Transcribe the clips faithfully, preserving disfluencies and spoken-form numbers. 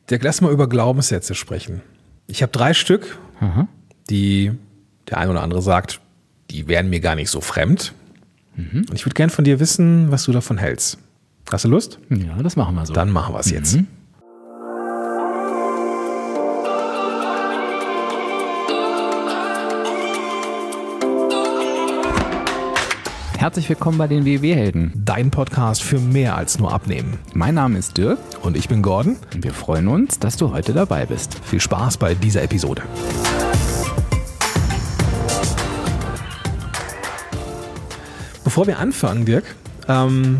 Dirk, lass mal über Glaubenssätze sprechen. Ich habe drei Stück, Aha. die der ein oder andere sagt, die wären mir gar nicht so fremd. Mhm. Und ich würde gern von dir wissen, was du davon hältst. Hast du Lust? Ja, das machen wir so. Dann machen wir es jetzt. Mhm. Herzlich willkommen bei den W W-Helden. Dein Podcast für mehr als nur Abnehmen. Mein Name ist Dirk. Und ich bin Gordon. Und wir freuen uns, dass du heute dabei bist. Viel Spaß bei dieser Episode. Bevor wir anfangen, Dirk, ähm,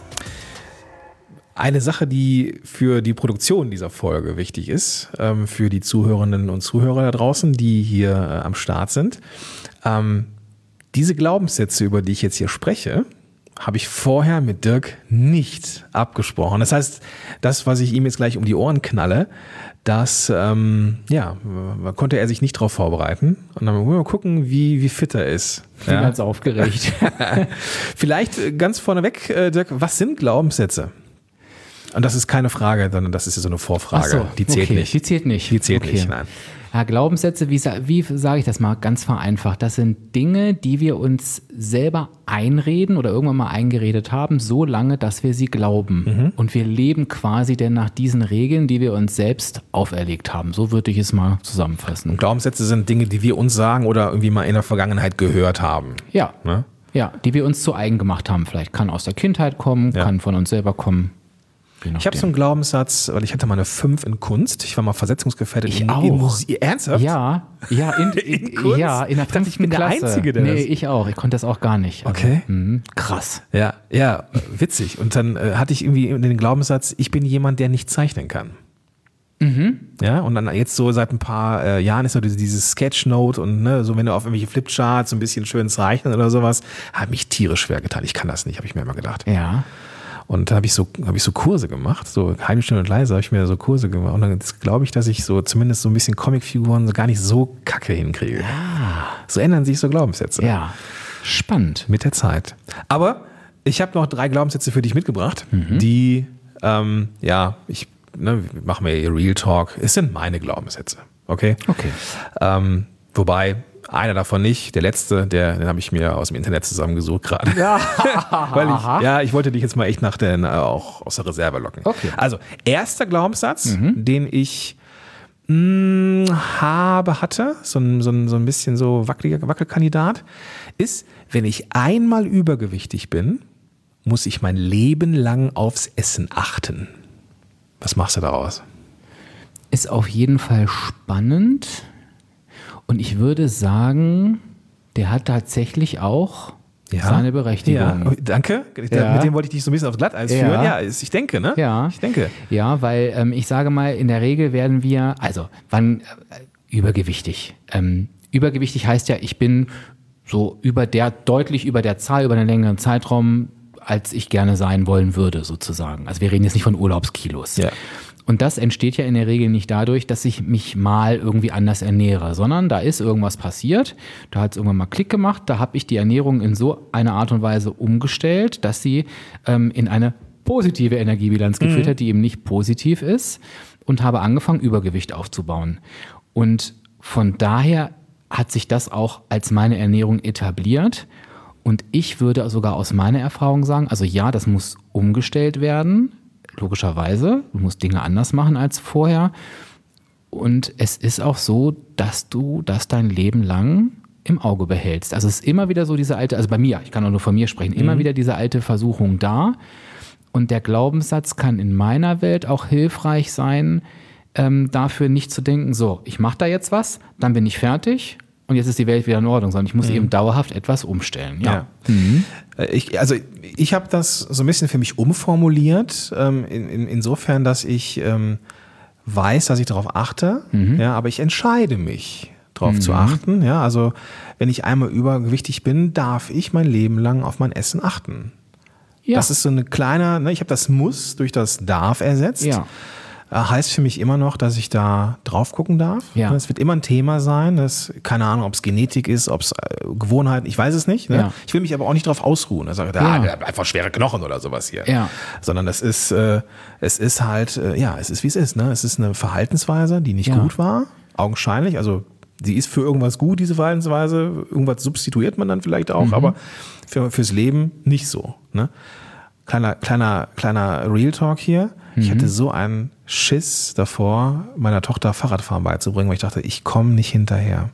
eine Sache, die für die Produktion dieser Folge wichtig ist, ähm, für die Zuhörerinnen und Zuhörer da draußen, die hier äh, am Start sind. Ähm, diese Glaubenssätze, über die ich jetzt hier spreche, habe ich vorher mit Dirk nicht abgesprochen. Das heißt, das, was ich ihm jetzt gleich um die Ohren knalle, das ähm, ja, konnte er sich nicht darauf vorbereiten. Und dann wollen wir mal gucken, wie, wie fit er ist. Ich bin ja. ganz aufgeregt. Vielleicht ganz vorneweg, äh, Dirk, was sind Glaubenssätze? Und das ist keine Frage, sondern das ist so eine Vorfrage. Ach so, die zählt okay. nicht. Die zählt nicht. Die zählt okay. nicht, nein. Ja, Glaubenssätze, wie, wie sage ich das mal ganz vereinfacht? Das sind Dinge, die wir uns selber einreden oder irgendwann mal eingeredet haben, so lange, dass wir sie glauben. Mhm. Und wir leben quasi denn nach diesen Regeln, die wir uns selbst auferlegt haben. So würde ich es mal zusammenfassen. Und Glaubenssätze sind Dinge, die wir uns sagen oder irgendwie mal in der Vergangenheit gehört haben. Ja, ne? Ja, die wir uns zu eigen gemacht haben. Vielleicht kann aus der Kindheit kommen, ja. kann von uns selber kommen. Ich habe so einen Glaubenssatz, weil ich hatte mal eine fünf in Kunst. Ich war mal versetzungsgefährdet. Ich in, auch. In Musik. Ernsthaft? Ja, ja, in, in, in Kunst? Ja, in der fünften ich bin der Klasse. Einzige, der Nee, das... ich auch. Ich konnte das auch gar nicht. Okay. Also, mh, krass. Ja, ja, witzig. Und dann äh, hatte ich irgendwie den Glaubenssatz, ich bin jemand, der nicht zeichnen kann. Mhm. Ja, und dann jetzt so seit ein paar äh, Jahren ist so dieses, dieses Sketchnote und ne, so wenn du auf irgendwelche Flipcharts so ein bisschen schön zeichnen oder sowas, hat mich tierisch schwer getan. Ich kann das nicht, habe ich mir immer gedacht. Ja. Und dann habe ich so habe ich so Kurse gemacht, so halbe Stunde und leise habe ich mir so Kurse gemacht. Und dann glaube ich, dass ich so zumindest so ein bisschen Comicfiguren so gar nicht so kacke hinkriege. Ja. So ändern sich so Glaubenssätze. Ja, spannend. Mit der Zeit. Aber ich habe noch drei Glaubenssätze für dich mitgebracht, mhm. die, ähm, ja, ich ne, machen wir hier Real Talk. Es sind meine Glaubenssätze, okay? Okay. Ähm, wobei einer davon nicht, der letzte, der, den habe ich mir aus dem Internet zusammengesucht gerade. Ja. Weil ich, ja, ich wollte dich jetzt mal echt nach den, äh, auch aus der Reserve locken. Okay. Also, erster Glaubenssatz, mhm. den ich mh, habe, hatte, so ein, so, ein, so ein bisschen so wackeliger Wackelkandidat, ist, wenn ich einmal übergewichtig bin, muss ich mein Leben lang aufs Essen achten. Was machst du daraus? Ist auf jeden Fall spannend. Und ich würde sagen, der hat tatsächlich auch ja. seine Berechtigung. Ja. Danke. Ja. Mit dem wollte ich dich so ein bisschen aufs Glatteis ja. führen. Ja, ich denke, ne? Ja. Ich denke. Ja, weil ähm, ich sage mal, in der Regel werden wir, also wann äh, übergewichtig. Ähm, übergewichtig heißt ja, ich bin so über der, deutlich über der Zahl, über einen längeren Zeitraum, als ich gerne sein wollen würde, sozusagen. Also wir reden jetzt nicht von Urlaubskilos. Ja. Und das entsteht ja in der Regel nicht dadurch, dass ich mich mal irgendwie anders ernähre, sondern da ist irgendwas passiert, da hat es irgendwann mal Klick gemacht, da habe ich die Ernährung in so einer Art und Weise umgestellt, dass sie ähm, in eine positive Energiebilanz mhm. geführt hat, die eben nicht positiv ist, und habe angefangen, Übergewicht aufzubauen. Und von daher hat sich das auch als meine Ernährung etabliert. Und ich würde sogar aus meiner Erfahrung sagen, also ja, das muss umgestellt werden, logischerweise. Du musst Dinge anders machen als vorher. Und es ist auch so, dass du das dein Leben lang im Auge behältst. Also es ist immer wieder so diese alte, also bei mir, ich kann auch nur von mir sprechen, immer mhm. wieder diese alte Versuchung da. Und der Glaubenssatz kann in meiner Welt auch hilfreich sein, ähm, dafür nicht zu denken, so, ich mache da jetzt was, dann bin ich fertig und jetzt ist die Welt wieder in Ordnung, sondern ich muss mhm. eben dauerhaft etwas umstellen. Ja. ja. Mhm. Ich, also ich habe das so ein bisschen für mich umformuliert, ähm, in, in, insofern, dass ich ähm, weiß, dass ich darauf achte, mhm. ja, aber ich entscheide mich, darauf mhm. zu achten. Ja, also wenn ich einmal übergewichtig bin, darf ich mein Leben lang auf mein Essen achten. Ja. Das ist so eine kleine, ne, ich habe das Muss durch das Darf ersetzt. Ja. heißt für mich immer noch, dass ich da drauf gucken darf. Ja. Es wird immer ein Thema sein. Das, keine Ahnung, ob es Genetik ist, ob es äh, Gewohnheiten, ich weiß es nicht. Ne? Ja. Ich will mich aber auch nicht drauf ausruhen. Ich sage, Ja. ah, der hat einfach schwere Knochen oder sowas hier. Ja. Sondern das ist, äh, es ist halt, äh, ja, es ist wie es ist. Ne? Es ist eine Verhaltensweise, die nicht Ja. gut war, augenscheinlich. Also sie ist für irgendwas gut, diese Verhaltensweise. Irgendwas substituiert man dann vielleicht auch, Mhm. aber für, fürs Leben nicht so. Ne? Kleiner, kleiner, kleiner Real Talk hier. Ich hatte so einen Schiss davor, meiner Tochter Fahrradfahren beizubringen, weil ich dachte, ich komme nicht hinterher.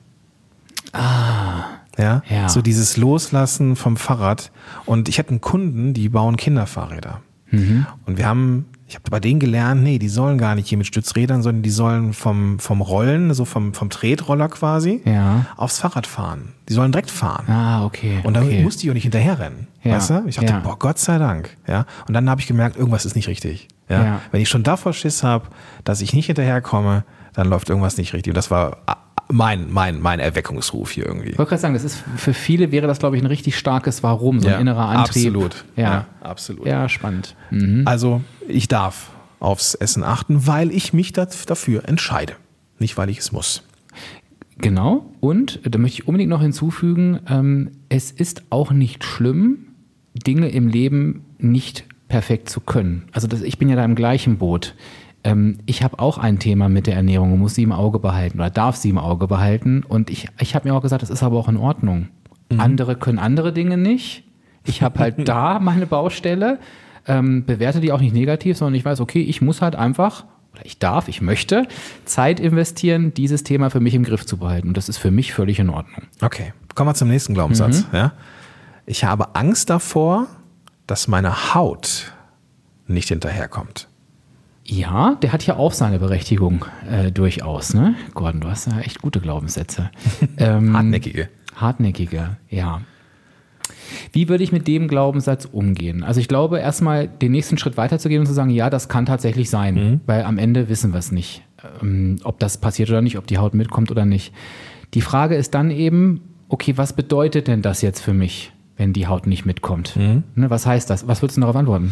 Ah. Ja? Ja. So dieses Loslassen vom Fahrrad. Und ich hatte einen Kunden, die bauen Kinderfahrräder. Mhm. Und wir haben, ich habe bei denen gelernt, nee, die sollen gar nicht hier mit Stützrädern, sondern die sollen vom, vom Rollen, so vom, vom Tretroller quasi, Ja. aufs Fahrrad fahren. Die sollen direkt fahren. Ah, okay. Und dann okay. musste ich auch nicht hinterherrennen. Ja. Weißt du? Ich dachte, Ja. boah, Gott sei Dank. Ja? Und dann habe ich gemerkt, irgendwas ist nicht richtig. Ja? Ja. Wenn ich schon davor Schiss habe, dass ich nicht hinterherkomme, dann läuft irgendwas nicht richtig. Und das war mein, mein, mein Erweckungsruf hier irgendwie. Ich wollte gerade sagen, das ist für viele wäre das, glaube ich, ein richtig starkes Warum, so ein Ja, innerer Antrieb. absolut. Ja, Ja, absolut. Ja, spannend. Mhm. Also ich darf aufs Essen achten, weil ich mich das, dafür entscheide. Nicht, weil ich es muss. Genau. Und da möchte ich unbedingt noch hinzufügen, ähm, es ist auch nicht schlimm, Dinge im Leben nicht perfekt zu können. Also das, ich bin ja da im gleichen Boot. Ähm, ich habe auch ein Thema mit der Ernährung und muss sie im Auge behalten oder darf sie im Auge behalten. Und ich, ich habe mir auch gesagt, das ist aber auch in Ordnung. Mhm. Andere können andere Dinge nicht. Ich habe halt da meine Baustelle, ähm, bewerte die auch nicht negativ, sondern ich weiß, okay, ich muss halt einfach, oder ich darf, ich möchte Zeit investieren, dieses Thema für mich im Griff zu behalten. Und das ist für mich völlig in Ordnung. Okay, kommen wir zum nächsten Glaubenssatz. Mhm. Ja? Ich habe Angst davor, dass meine Haut nicht hinterherkommt. Ja, der hat ja auch seine Berechtigung äh, durchaus, ne? Gordon, du hast ja echt gute Glaubenssätze. Ähm, Hartnäckige. Hartnäckige, ja. Wie würde ich mit dem Glaubenssatz umgehen? Also ich glaube, erstmal den nächsten Schritt weiterzugehen und zu sagen, ja, das kann tatsächlich sein, mhm. weil am Ende wissen wir es nicht, ähm, ob das passiert oder nicht, ob die Haut mitkommt oder nicht. Die Frage ist dann eben, okay, was bedeutet denn das jetzt für mich, wenn die Haut nicht mitkommt? Mhm. Ne, was heißt das? Was würdest du darauf antworten?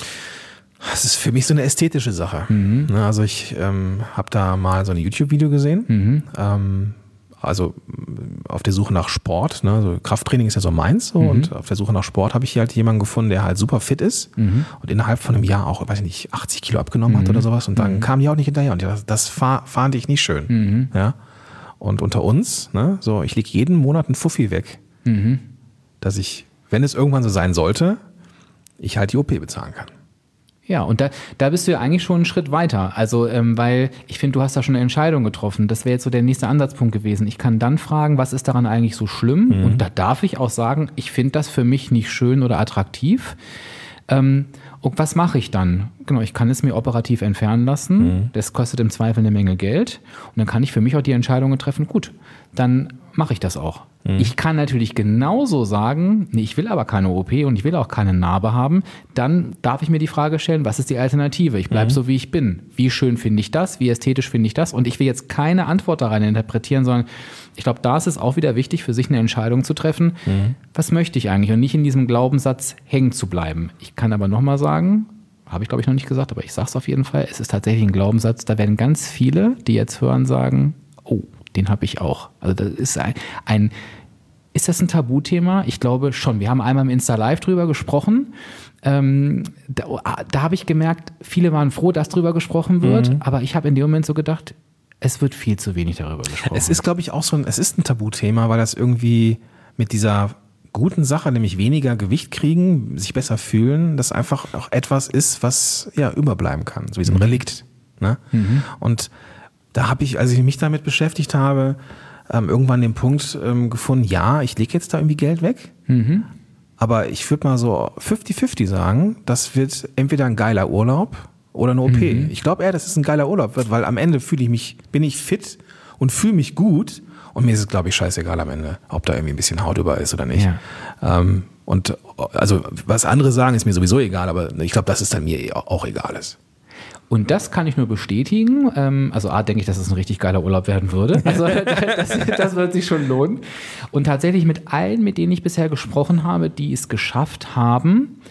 Das ist für mich so eine ästhetische Sache. Mhm. Also ich ähm, habe da mal so ein YouTube-Video gesehen, mhm. ähm, also auf der Suche nach Sport, ne? So Krafttraining ist ja so meins, so, mhm. und auf der Suche nach Sport habe ich hier halt jemanden gefunden, der halt super fit ist mhm. und innerhalb von einem Jahr auch, weiß ich nicht, achtzig Kilo abgenommen mhm. hat oder sowas, und dann mhm. kam die auch nicht hinterher, und das, das fand ich nicht schön. Mhm. Ja? Und unter uns, ne? So, ich lege jeden Monat einen Fuffi weg, mhm. dass ich, wenn es irgendwann so sein sollte, ich halt die O P bezahlen kann. Ja, und da, da bist du ja eigentlich schon einen Schritt weiter. Also, ähm, weil ich finde, du hast da schon eine Entscheidung getroffen. Das wäre jetzt so der nächste Ansatzpunkt gewesen. Ich kann dann fragen, was ist daran eigentlich so schlimm? Mhm. Und da darf ich auch sagen, ich finde das für mich nicht schön oder attraktiv. Ähm, und was mache ich dann? Genau, ich kann es mir operativ entfernen lassen. Mhm. Das kostet im Zweifel eine Menge Geld. Und dann kann ich für mich auch die Entscheidung treffen, gut, dann mache ich das auch. Mhm. Ich kann natürlich genauso sagen, nee, ich will aber keine O P und ich will auch keine Narbe haben. Dann darf ich mir die Frage stellen, was ist die Alternative? Ich bleibe mhm. so, wie ich bin. Wie schön finde ich das? Wie ästhetisch finde ich das? Und ich will jetzt keine Antwort da rein interpretieren, sondern ich glaube, da ist es auch wieder wichtig, für sich eine Entscheidung zu treffen. Mhm. Was möchte ich eigentlich? Und nicht in diesem Glaubenssatz hängen zu bleiben. Ich kann aber nochmal sagen, habe ich glaube ich noch nicht gesagt, aber ich sage es auf jeden Fall, es ist tatsächlich ein Glaubenssatz, da werden ganz viele, die jetzt hören, sagen, oh, den habe ich auch. Also das ist ein, ein ist das ein Tabuthema? Ich glaube schon. Wir haben einmal im Insta-Live drüber gesprochen. Ähm, da da habe ich gemerkt, viele waren froh, dass drüber gesprochen wird, mhm. aber ich habe in dem Moment so gedacht, es wird viel zu wenig darüber gesprochen. Es ist, glaube ich, auch so ein, es ist ein Tabuthema, weil das irgendwie mit dieser guten Sache, nämlich weniger Gewicht kriegen, sich besser fühlen, das einfach auch etwas ist, was ja überbleiben kann, so wie so ein Relikt. Ne? Mhm. Und da habe ich, als ich mich damit beschäftigt habe, ähm, irgendwann den Punkt ähm, gefunden, ja, ich lege jetzt da irgendwie Geld weg, mhm. aber ich würde mal so fünfzig fünfzig sagen, das wird entweder ein geiler Urlaub oder eine O P. Mhm. Ich glaube eher, dass es ein geiler Urlaub wird, weil am Ende fühle ich mich, bin ich fit und fühle mich gut. Und mir ist es, glaube ich, scheißegal am Ende, ob da irgendwie ein bisschen Haut über ist oder nicht. Ja. Ähm, und also was andere sagen, ist mir sowieso egal, aber ich glaube, dass es dann mir auch egal ist. Und das kann ich nur bestätigen. Ähm, also A, denke ich, dass es ein richtig geiler Urlaub werden würde. Also das, das wird sich schon lohnen. Und tatsächlich mit allen, mit denen ich bisher gesprochen habe, die es geschafft haben,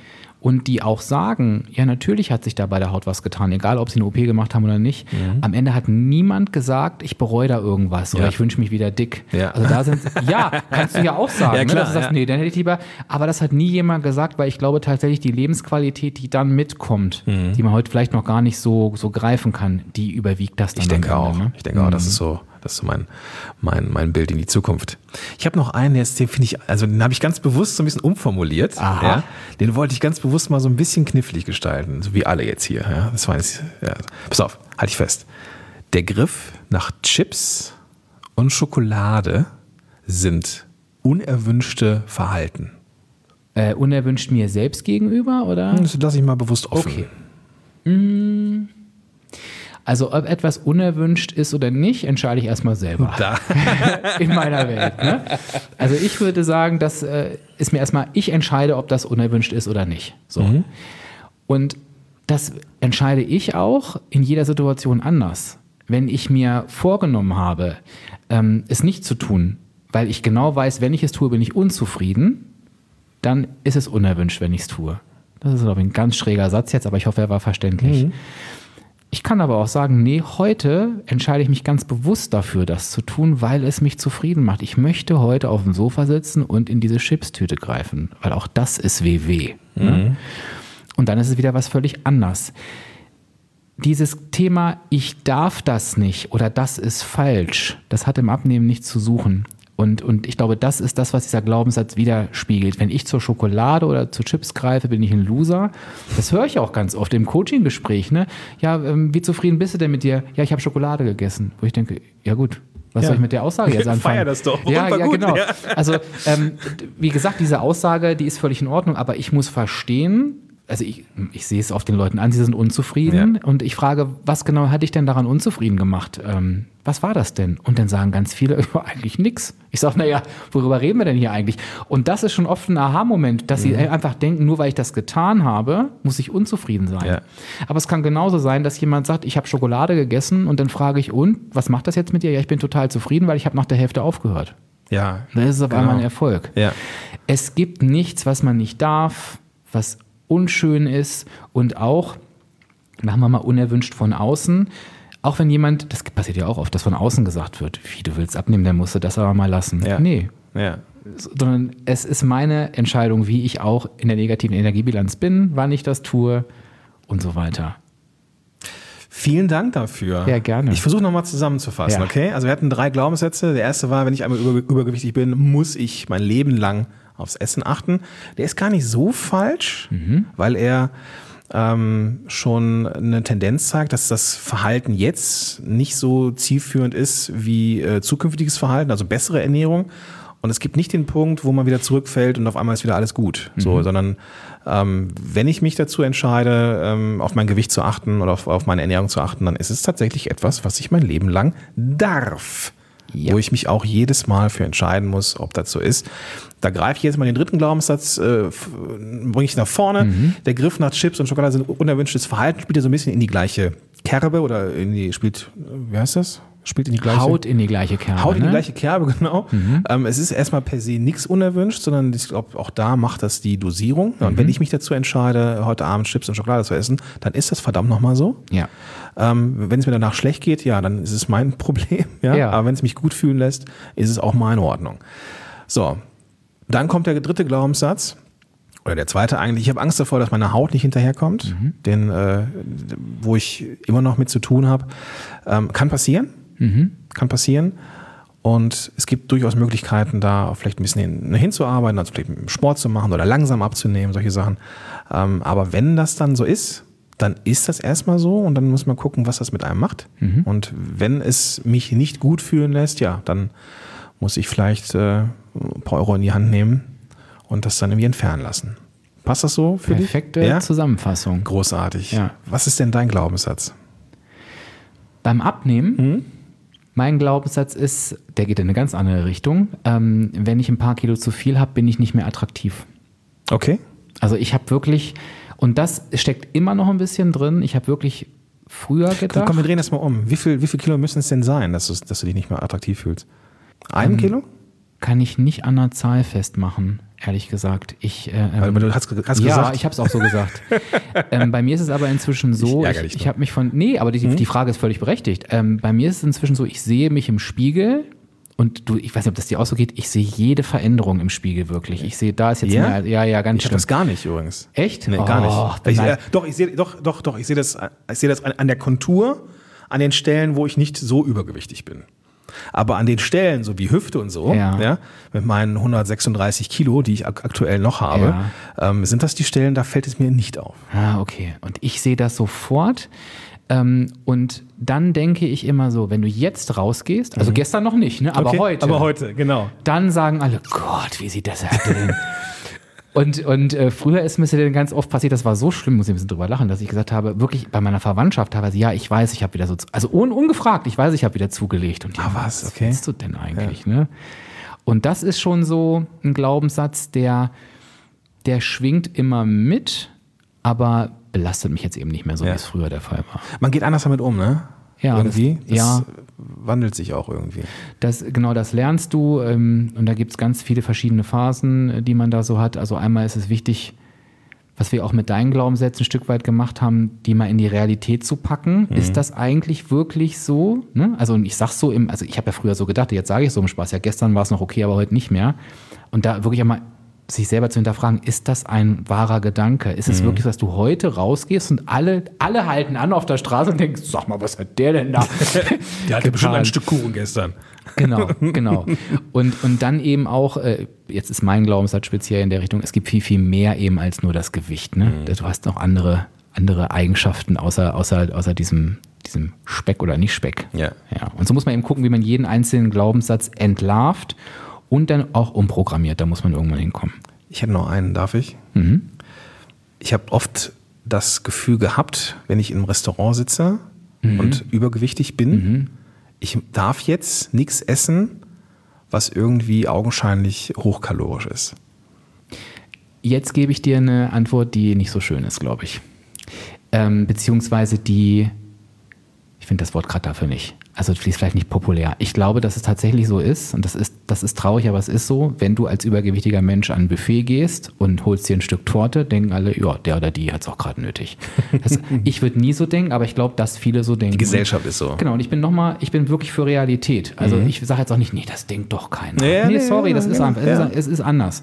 und die auch sagen, ja, natürlich hat sich da bei der Haut was getan, egal ob sie eine O P gemacht haben oder nicht. Mhm. Am Ende hat niemand gesagt, ich bereue da irgendwas ja. oder ich wünsche mich wieder dick. Ja. Also da sind, ja, kannst du ja auch sagen, ja, klar, ne, dass du sagst, ja. nee, dann hätte ich lieber, aber das hat nie jemand gesagt, weil ich glaube tatsächlich, die Lebensqualität, die dann mitkommt, mhm. die man heute vielleicht noch gar nicht so, so greifen kann, die überwiegt das dann. Ich denke auch, ne? ich denke mhm. auch, das ist so, das ist so mein, mein, mein Bild in die Zukunft. Ich habe noch einen, der ist, den finde ich, also den habe ich ganz bewusst so ein bisschen umformuliert. Ja, den wollte ich ganz bewusst mal so ein bisschen knifflig gestalten, so wie alle jetzt hier. Ja, das war jetzt, ja. Pass auf, halte ich fest. Der Griff nach Chips und Schokolade sind unerwünschte Verhalten. Äh, unerwünscht mir selbst gegenüber, oder? Das lasse ich mal bewusst offen. Okay. Mmh. Also ob etwas unerwünscht ist oder nicht, entscheide ich erstmal selber. Da. In meiner Welt. Ne? Also ich würde sagen, das äh, ist mir erstmal, ich entscheide, ob das unerwünscht ist oder nicht. So. Mhm. Und das entscheide ich auch in jeder Situation anders. Wenn ich mir vorgenommen habe, ähm, es nicht zu tun, weil ich genau weiß, wenn ich es tue, bin ich unzufrieden, dann ist es unerwünscht, wenn ich es tue. Das ist, glaube ich, ein ganz schräger Satz jetzt, aber ich hoffe, er war verständlich. Mhm. Ich kann aber auch sagen, nee, heute entscheide ich mich ganz bewusst dafür, das zu tun, weil es mich zufrieden macht. Ich möchte heute auf dem Sofa sitzen und in diese Chipstüte greifen, weil auch das ist W W. Mhm. Ne? Und dann ist es wieder was völlig anderes. Dieses Thema, ich darf das nicht oder das ist falsch, das hat im Abnehmen nichts zu suchen. Und, und ich glaube, das ist das, was dieser Glaubenssatz widerspiegelt. Wenn ich zur Schokolade oder zu Chips greife, bin ich ein Loser. Das höre ich auch ganz oft im Coaching-Gespräch. Ne? Ja, ähm, wie zufrieden bist du denn mit dir? Ja, ich habe Schokolade gegessen. Wo ich denke, ja gut, was ja. soll ich mit der Aussage jetzt anfangen? Feier das doch. Ja, ja, gut, genau. Ja. Also, ähm, wie gesagt, diese Aussage, die ist völlig in Ordnung, aber ich muss verstehen, also ich, ich sehe es auf den Leuten an, sie sind unzufrieden ja. und ich frage, was genau hat dich denn daran unzufrieden gemacht? Ähm, was war das denn? Und dann sagen ganz viele, eigentlich nichts. Ich sage, naja, worüber reden wir denn hier eigentlich? Und das ist schon oft ein Aha-Moment, dass mhm. sie einfach denken, nur weil ich das getan habe, muss ich unzufrieden sein. Ja. Aber es kann genauso sein, dass jemand sagt, ich habe Schokolade gegessen und dann frage ich, und, was macht das jetzt mit dir? Ja, ich bin total zufrieden, weil ich habe nach der Hälfte aufgehört. Ja. Das ist auf genau. einmal ein Erfolg. Ja. Es gibt nichts, was man nicht darf, was unschön ist und auch, machen wir mal unerwünscht von außen, auch wenn jemand, das passiert ja auch oft, dass von außen gesagt wird, wie, du willst abnehmen, dann musst du das aber mal lassen. Ja. Nee. Ja. Sondern es ist meine Entscheidung, wie ich auch in der negativen Energiebilanz bin, wann ich das tue und so weiter. Vielen Dank dafür. Ja, gerne. Ich versuche nochmal zusammenzufassen, ja. okay? Also wir hatten drei Glaubenssätze. Der erste war, wenn ich einmal über, übergewichtig bin, muss ich mein Leben lang aufs Essen achten. Der ist gar nicht so falsch, mhm. weil er ähm, schon eine Tendenz zeigt, dass das Verhalten jetzt nicht so zielführend ist wie äh, zukünftiges Verhalten, also bessere Ernährung. Und es gibt nicht den Punkt, wo man wieder zurückfällt und auf einmal ist wieder alles gut. Mhm. So, sondern ähm, wenn ich mich dazu entscheide, ähm, auf mein Gewicht zu achten oder auf, auf meine Ernährung zu achten, dann ist es tatsächlich etwas, was ich mein Leben lang darf. Ja. Wo ich mich auch jedes Mal für entscheiden muss, ob das so ist. Da greife ich jetzt mal den dritten Glaubenssatz, äh, bringe ich nach vorne. Mhm. Der Griff nach Chips und Schokolade sind unerwünschtes Verhalten, spielt ja so ein bisschen in die gleiche Kerbe oder in die, spielt, wie heißt das? Spielt in die gleiche Haut in die gleiche Kerbe. Haut in die ne? gleiche Kerbe, genau. Mhm. Ähm, es ist erstmal per se nichts unerwünscht, sondern ich glaube, auch da macht das die Dosierung. Ja, und mhm. wenn ich mich dazu entscheide, heute Abend Chips und Schokolade zu essen, dann ist das verdammt nochmal so. Ja. Ähm, wenn es mir danach schlecht geht, ja, dann ist es mein Problem. Ja? Ja. Aber wenn es mich gut fühlen lässt, ist es auch meine Ordnung. So, dann kommt der dritte Glaubenssatz. Oder der zweite eigentlich, ich habe Angst davor, dass meine Haut nicht hinterherkommt, mhm. den, äh, wo ich immer noch mit zu tun habe. Ähm, kann passieren. Mhm. Kann passieren. Und es gibt durchaus Möglichkeiten, da vielleicht ein bisschen hin, hinzuarbeiten, also vielleicht Sport zu machen oder langsam abzunehmen, solche Sachen. Ähm, aber wenn das dann so ist, dann ist das erstmal so und dann muss man gucken, was das mit einem macht. Mhm. Und wenn es mich nicht gut fühlen lässt, ja, dann muss ich vielleicht äh, ein paar Euro in die Hand nehmen und das dann irgendwie entfernen lassen. Passt das so für dich? Perfekte ja? Zusammenfassung. Großartig. Ja. Was ist denn dein Glaubenssatz? Beim Abnehmen, hm? mein Glaubenssatz ist, der geht in eine ganz andere Richtung. Ähm, wenn ich ein paar Kilo zu viel habe, bin ich nicht mehr attraktiv. Okay. Also ich habe wirklich, und das steckt immer noch ein bisschen drin, ich habe wirklich früher gedacht. Komm, wir drehen das mal um. Wie viel, wie viel Kilo müssen es denn sein, dass du, dass du dich nicht mehr attraktiv fühlst? Ein ähm, Kilo? Kann ich nicht an einer Zahl festmachen. ehrlich gesagt. Ich, äh, Weil ähm, du hast, hast ja, gesagt. ich habe es auch so gesagt. ähm, bei mir ist es aber inzwischen so, Ich ich, ärgere dich ich, nur. habe mich von, nee, aber die, Hm? die Frage ist völlig berechtigt. Ähm, bei mir ist es inzwischen so, ich sehe mich im Spiegel und du, ich weiß nicht, ob das dir auch so geht, ich sehe jede Veränderung im Spiegel wirklich. Ich sehe, da ist jetzt Ja? mehr, ja, ja, ganz Ich habe schlimm. das gar nicht übrigens. Echt? Nee, gar Oh, nicht. Ich, nein. äh, doch, ich sehe, doch, doch, doch, ich sehe das, ich sehe das an, an der Kontur, an den Stellen, wo ich nicht so übergewichtig bin. Aber an den Stellen, so wie Hüfte und so, Ja. ja, mit meinen hundertsechsunddreißig Kilo, die ich ak- aktuell noch habe, Ja. ähm, sind das die Stellen, da fällt es mir nicht auf. Ah, okay. Und ich sehe das sofort. Ähm, und dann denke ich immer so, wenn du jetzt rausgehst, also gestern noch nicht, ne, aber Okay, heute, Aber heute, genau. dann sagen alle, Gott, wie sieht das aus? Und, und äh, früher ist mir dann ganz oft passiert, das war so schlimm, muss ich ein bisschen drüber lachen, dass ich gesagt habe, wirklich bei meiner Verwandtschaft teilweise, ja, ich weiß, ich habe wieder so, zu- also un, ungefragt, ich weiß, ich habe wieder zugelegt. Und die, Ah, was? was Okay. willst du denn eigentlich, ne? Und das ist schon so ein Glaubenssatz, der, der schwingt immer mit, aber belastet mich jetzt eben nicht mehr so, Ja. wie es früher der Fall war. Man geht anders damit um, ne? Ja, irgendwie. das- ja. wandelt sich auch irgendwie. Das, genau, das lernst du ähm, und da gibt es ganz viele verschiedene Phasen, äh, die man da so hat. Also einmal ist es wichtig, was wir auch mit deinen Glaubenssätzen ein Stück weit gemacht haben, die mal in die Realität zu packen. Mhm. Ist das eigentlich wirklich so? Ne? Also und ich sag's so im, also ich habe ja früher so gedacht, jetzt sage ich so im Spaß, ja gestern war es noch okay, aber heute nicht mehr. Und da wirklich einmal sich selber zu hinterfragen, ist das ein wahrer Gedanke? Ist es wirklich, dass du heute rausgehst und alle, alle halten an auf der Straße und denken, sag mal, was hat der denn da? Der hatte bestimmt ein getan? Stück Kuchen gestern. Genau, genau. Und, und dann eben auch, äh, jetzt ist mein Glaubenssatz speziell in der Richtung, es gibt viel, viel mehr eben als nur das Gewicht. Ne? Mhm. Du hast noch andere, andere Eigenschaften außer, außer, außer diesem, diesem Speck oder nicht Speck. Ja. Ja. Und so muss man eben gucken, wie man jeden einzelnen Glaubenssatz entlarvt und dann auch umprogrammiert. Da muss man irgendwann hinkommen. Ich hätte noch einen, darf ich? Mhm. Ich habe oft das Gefühl gehabt, wenn ich im Restaurant sitze und übergewichtig bin, ich darf jetzt nichts essen, was irgendwie augenscheinlich hochkalorisch ist. Jetzt gebe ich dir eine Antwort, die nicht so schön ist, glaube ich. Ähm, beziehungsweise die, ich finde das Wort gerade dafür nicht. Also die ist vielleicht nicht populär. Ich glaube, dass es tatsächlich so ist, und das ist, das ist traurig, aber es ist so, wenn du als übergewichtiger Mensch an ein Buffet gehst und holst dir ein Stück Torte, denken alle, ja, der oder die hat es auch gerade nötig. Das, ich würde nie so denken, aber ich glaube, dass viele so denken. Die Gesellschaft ist so. Genau, und ich bin nochmal, ich bin wirklich für Realität. Also ich sage jetzt auch nicht, nee, das denkt doch keiner. Ja, nee, nee, sorry, das ja, ist ja, einfach, ja. es ist, es ist anders.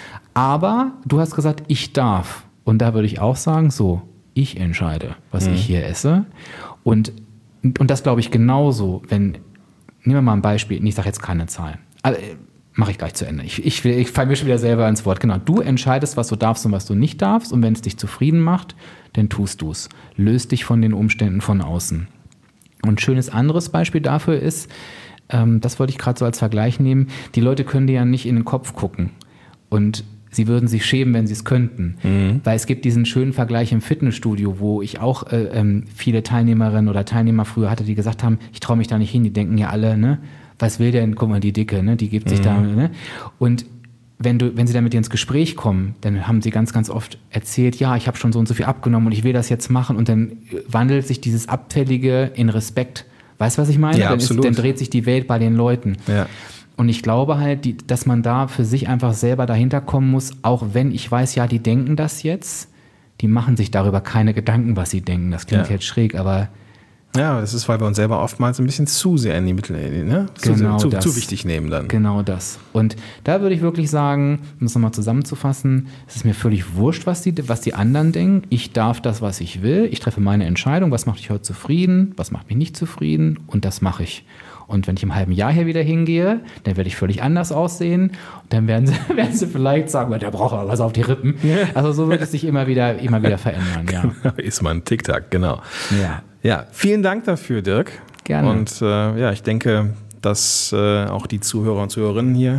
Aber du hast gesagt, ich darf. Und da würde ich auch sagen, so, ich entscheide, was ich hier esse. Und, und das glaube ich genauso, wenn, nehmen wir mal ein Beispiel, ich sage jetzt keine Zahl. Also, mache ich gleich zu Ende. Ich, ich, ich falle mir schon wieder selber ins Wort. Genau, du entscheidest, was du darfst und was du nicht darfst. Und wenn es dich zufrieden macht, dann tust du es. Löst dich von den Umständen von außen. Und ein schönes anderes Beispiel dafür ist, ähm, das wollte ich gerade so als Vergleich nehmen, die Leute können dir ja nicht in den Kopf gucken. Und sie würden sich schämen, wenn sie es könnten. Mhm. Weil es gibt diesen schönen Vergleich im Fitnessstudio, wo ich auch äh, ähm, viele Teilnehmerinnen oder Teilnehmer früher hatte, die gesagt haben, ich traue mich da nicht hin. Die denken ja alle, ne, was will der denn? Guck mal, die Dicke, ne, die gibt sich mhm. da. Ne? Und wenn, du, wenn sie dann mit dir ins Gespräch kommen, dann haben sie ganz, ganz oft erzählt, ja, ich habe schon so und so viel abgenommen und ich will das jetzt machen. Und dann wandelt sich dieses Abfällige in Respekt. Weißt du, was ich meine? Ja, dann, absolut. ist, dann dreht sich die Welt bei den Leuten. Ja. Und ich glaube halt, die, dass man da für sich einfach selber dahinter kommen muss, auch wenn ich weiß, ja, die denken das jetzt, die machen sich darüber keine Gedanken, was sie denken. Das klingt Ja. jetzt schräg, aber Ja, das ist, weil wir uns selber oftmals ein bisschen zu sehr in die Mittel, ne? zu, Genau zu, das. zu wichtig nehmen dann. genau das. Und da würde ich wirklich sagen, um es nochmal zusammenzufassen, es ist mir völlig wurscht, was die, was die anderen denken. Ich darf das, was ich will. Ich treffe meine Entscheidung. Was macht mich heute zufrieden? Was macht mich nicht zufrieden? Und das mache ich. Und wenn ich im halben Jahr hier wieder hingehe, dann werde ich völlig anders aussehen. Und dann werden sie, werden sie vielleicht sagen, der braucht aber was auf die Rippen. Ja. Also so wird es sich immer wieder, immer wieder verändern. Ja. Ist mal ein Tic-Tac, genau. Ja. Ja, vielen Dank dafür, Dirk. Gerne. Und äh, ja, ich denke, dass äh, auch die Zuhörer und Zuhörerinnen hier,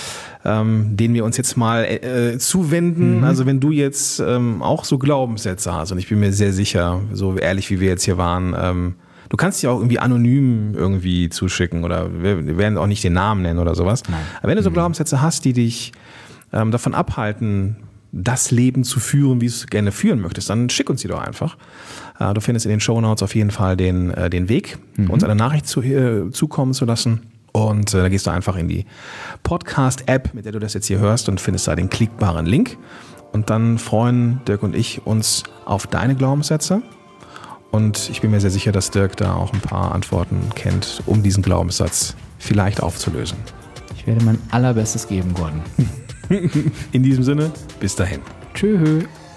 ähm, denen wir uns jetzt mal äh, zuwenden, mhm. also wenn du jetzt ähm, auch so Glaubenssätze hast, und ich bin mir sehr sicher, so ehrlich wie wir jetzt hier waren, ähm, du kannst dich auch irgendwie anonym irgendwie zuschicken oder wir, wir werden auch nicht den Namen nennen oder sowas. Nein. Aber wenn du so Mhm. Glaubenssätze hast, die dich ähm, davon abhalten, das Leben zu führen, wie du es gerne führen möchtest, dann schick uns die doch einfach. Du findest in den Shownotes auf jeden Fall den, den Weg, mhm. uns eine Nachricht zu, äh, zukommen zu lassen. Und äh, da gehst du einfach in die Podcast-App, mit der du das jetzt hier hörst, und findest da den klickbaren Link. Und dann freuen Dirk und ich uns auf deine Glaubenssätze. Und ich bin mir sehr sicher, dass Dirk da auch ein paar Antworten kennt, um diesen Glaubenssatz vielleicht aufzulösen. Ich werde mein allerbestes geben, Gordon. In diesem Sinne, bis dahin. Tschö.